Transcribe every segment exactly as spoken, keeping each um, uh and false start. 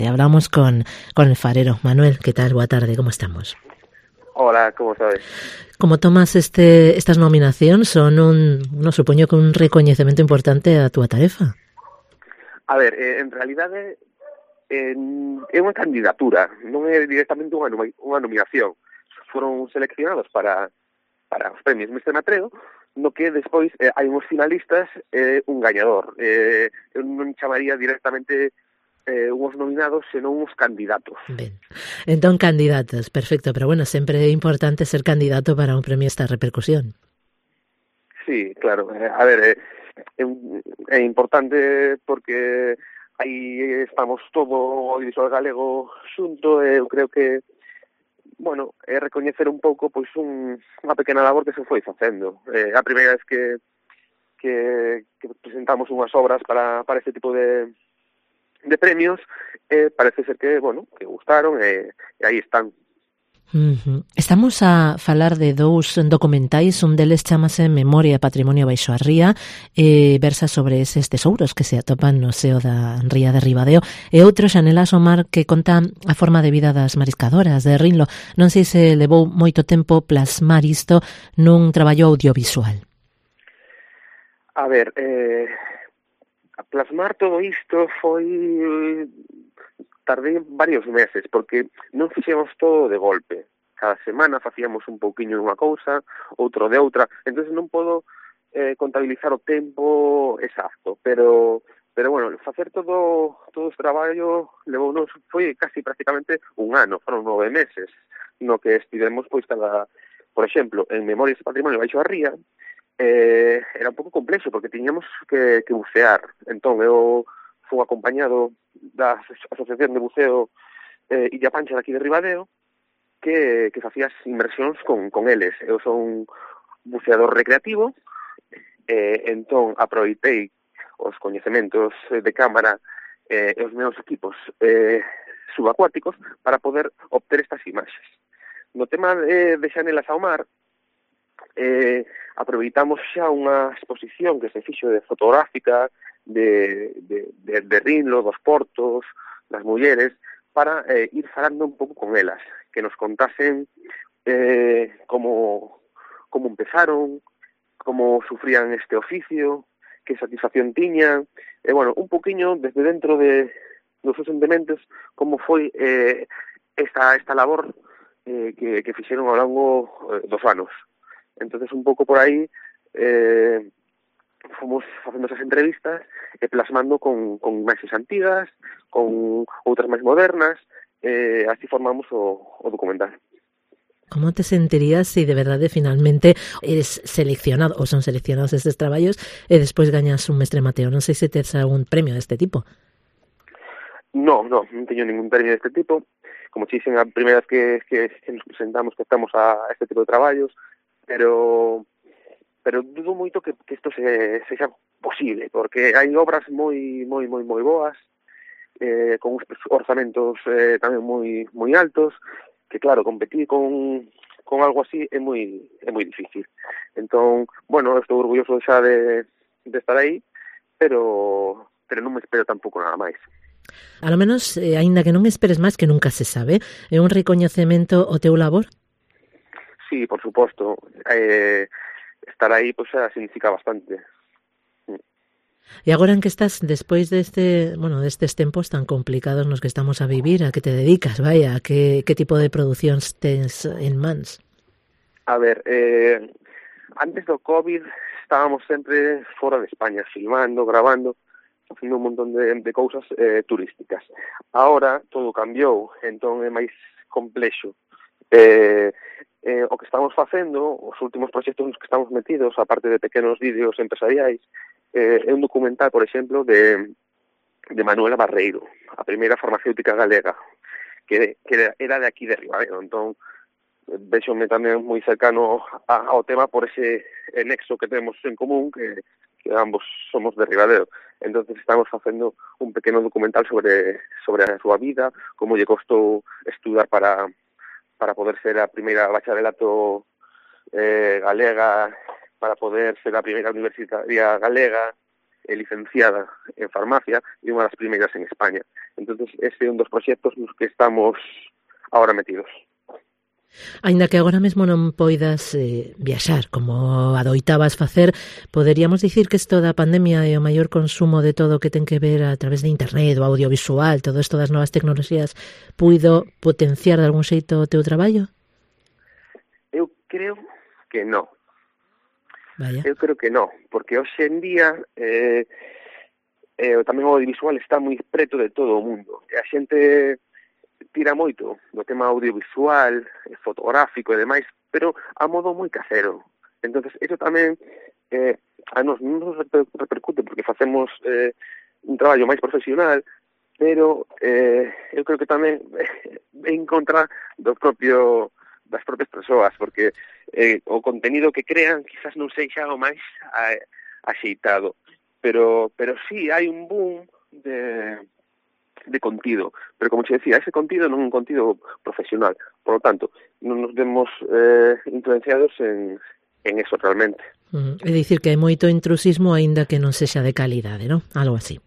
Hablamos con, con el farero. Manuel, ¿qué tal? Boa tarde, ¿cómo estamos? Hola, como sabes? Como tomas este estas nominacións son un, no supoño que un recoñecemento importante a túa tarefa. A ver, eh, en realidade eh, é unha candidatura, non é directamente unha, unha nominación. Foron seleccionados para, para os premios Mestre Matreo, no que despois eh, hai uns finalistas e eh, un gañador. Eh, eu non chamaría directamente eh, uns nominados, senón uns candidatos. Ben, entón candidatos, perfecto, pero bueno, sempre é importante ser candidato para un premio esta repercusión. Sí, claro, eh, a ver, eh, é, é importante porque aí estamos todo o audiovisual galego xunto e eu creo que, bueno, é recoñecer un pouco pois un, unha pequena labor que se foi facendo. Eh, a primeira vez que, que, que presentamos unhas obras para, para este tipo de, de premios, eh, parece ser que, bueno, que gustaron e, e aí están. Uh-huh. Estamos a falar de dous documentais, un deles chamase Memoria e Patrimonio baixo a ría, e versa sobre eses tesouros que se atopan no seo da ría de Ribadeo, e outro, Xanelas o mar, que conta a forma de vida das mariscadoras de Rinlo. Non sei se levou moito tempo plasmar isto nun traballo audiovisual. A ver, eh, a plasmar todo isto foi... tardei varios meses, porque non fixemos todo de golpe. Cada semana facíamos un pouquiño dunha cousa, outro de outra, entón non podo eh, contabilizar o tempo exacto, pero pero bueno, facer todo todo este traballo levounos, foi casi prácticamente un ano, foron nove meses, no que estivemos, pois, cada, por exemplo, en Memorias e Patrimonio baixo a ría, eh, era un pouco complexo, porque tiñamos que, que bucear, entón eu fui acompañado da Asociación de Buceo eh, Illa Pancha daqui de Ribadeo, que, que facías inmersións con, con eles. Eu son buceador recreativo, eh, entón aproveitei os coñecementos de cámara eh, e os meus equipos eh, subacuáticos para poder obter estas imaxes. No tema de, de Xanelas ao mar, eh, aproveitamos xa unha exposición que se fixo de fotográfica de, de, de, de Rinlo, dos portos, das mulleres, para eh, ir falando un pouco con elas, que nos contasen eh, como, como empezaron, como sufrían este oficio, que satisfacción tiñan, e, bueno, un poquinho desde dentro de dos seus sentimentos, como foi eh, esta, esta labor eh, que, que fixeron ao longo eh, dos anos. Entonces, un pouco por aí, eh, fomos facendo esas entrevistas e plasmando con, con imaxes antigas, con outras máis modernas, e así formamos o, o documental. Como te sentirías se de verdade finalmente eres seleccionado, ou son seleccionados estes traballos, e despois gañas un Mestre Mateo? Non sei se tes algún premio deste tipo. No, no, non teño ningún premio deste tipo. Como te dixen, a primeira vez que, que, que nos presentamos que estamos a este tipo de traballos, pero... pero dudo moito que, que isto se, sexa posible, porque hai obras moi moi moi moi boas, eh, con uns orzamentos eh, tamén moi moi altos, que claro, competir con, con algo así é moi é moi difícil. Entón, bueno, estou orgulloso xa de, de estar aí, pero pero non me espero tampouco nada máis. A lo menos, eh, aínda que non esperes máis, que nunca se sabe, é un recoñecemento o teu labor? Sí, por suposto. Eh, estar aí, pois, xa significa bastante. E agora en que estás, despois deste, bueno, destes tempos tan complicados nos que estamos a vivir, a que te dedicas, vaya, a que, que tipo de producións tens en mans? A ver, eh, antes do COVID estábamos sempre fora de España, filmando, grabando, facendo un montón de, de cousas eh, turísticas. Ahora todo cambiou, entón é máis complexo. Eh, eh, o que estamos facendo, os últimos proxectos nos que estamos metidos, aparte de pequenos vídeos empresariais, eh, é un documental, por exemplo, de, de Manuela Barreiro, a primeira farmacéutica galega, que, que era de aquí de Ribadeo. Entón, vexome tamén moi cercano a, ao tema por ese nexo que temos en común, que, que ambos somos de Ribadeo. Entonces estamos facendo un pequeno documental sobre sobre a súa vida, como lle costou estudar para para poder ser a primeira bacharelato eh, galega, para poder ser a primeira universitaria galega, eh, licenciada en farmacia, e unha das primeiras en España. Entonces ese é un dos proxectos nos que estamos ahora metidos. Aínda que agora mesmo non poidas eh, viaxar como adoitabas facer, poderíamos dicir que isto da pandemia e o maior consumo de todo o que ten que ver a través de internet, o audiovisual, todo isto das novas tecnoloxías, puido potenciar de algún xeito o teu traballo? Eu creo que non. Vaya. Eu creo que non, porque hoxe en día eh, eh, tamén o audiovisual está moi preto de todo o mundo. E a xente tira moito do tema audiovisual, fotográfico e demais, pero a modo moi casero. Entonces, eso tamén eh, a nos non nos repercute porque facemos eh, un traballo máis profesional, pero eh, eu creo que tamén é en contra do propio das propias persoas, porque eh, o contenido que crean quizás non sexa o máis axeitado, pero pero sí hai un boom de de contido, pero como te decía, ese contido non é un contido profesional, por lo tanto, non nos vemos eh, influenciados en, en eso realmente. Uh, é dicir que hai moito intrusismo aínda que non sexa de calidade, non? Algo así.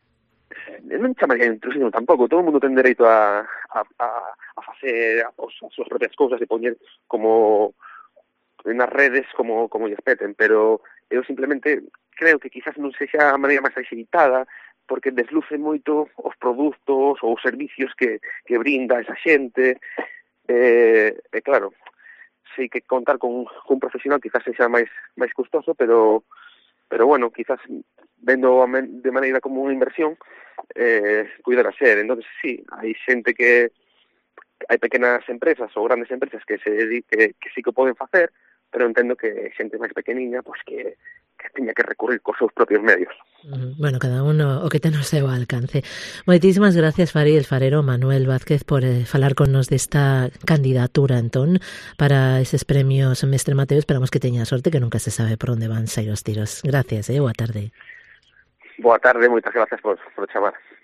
Non chamaría intrusismo tampouco, todo o mundo ten dereito a, a, a, a facer as, as súas propias cousas e poñer como nas redes como, como lles peten, pero eu simplemente creo que quizás non sexa a maneira máis axeitada, porque desluce moito os produtos ou os servicios que, que brinda esa xente. E, e claro, sei que contar con, con un profesional quizás sexa máis máis custoso, pero pero bueno, quizás vendo de maneira como unha inversión, eh, cuidar a ser. Entonces, sí, hai xente que hai pequenas empresas ou grandes empresas que se que, que sí que poden facer, pero entendo que xente máis pequeniña, pois que que tiña que recurrir cos seus propios medios. Bueno, cada uno o que ten o seu alcance. Moitísimas gracias, Fari, el farero Manuel Vázquez, por eh, falar connos desta candidatura, entón, para eses premios Mestre Mateo. Esperamos que teña sorte, que nunca se sabe por onde van sair os tiros. Gracias, eh, boa tarde. Boa tarde, moitas gracias por, por chamar.